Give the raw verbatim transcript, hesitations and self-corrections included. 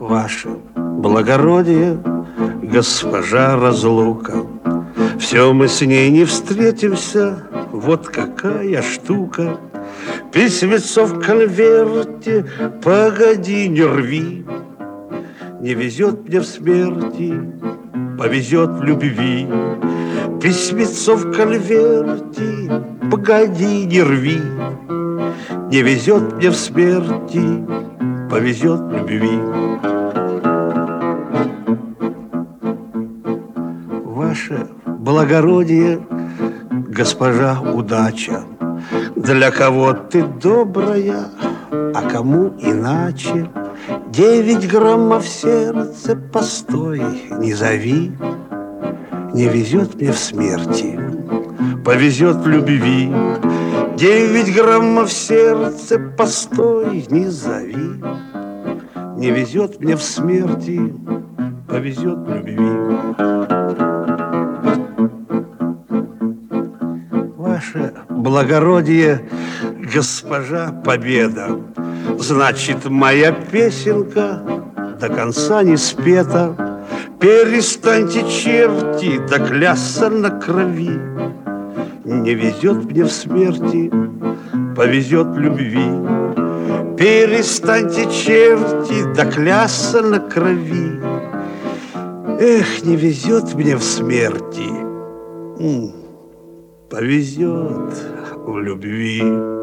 Ваше благородие, госпожа разлука, все мы с ней не встретимся, вот какая штука. Письмецо в конверте, погоди, не рви. Не везет мне в смерти, повезет в любви. Письмецо в конверте, погоди, не рви. Не везет мне в смерти, повезет в любви. Ваше благородие, госпожа удача, для кого ты добрая, а кому иначе. Девять граммов сердца, постой, не зови. Не везет мне в смерти, повезет в любви. Девять граммов сердца, постой, не зови. Не везет мне в смерти, повезет в любви. Ваше благородие, госпожа победа, значит, моя песенка до конца не спета. Перестаньте, черти, да клясться на крови. Не везет мне в смерти, повезет в любви. Перестаньте, черти, да клясться на крови. Эх, не везет мне в смерти, повезет в любви.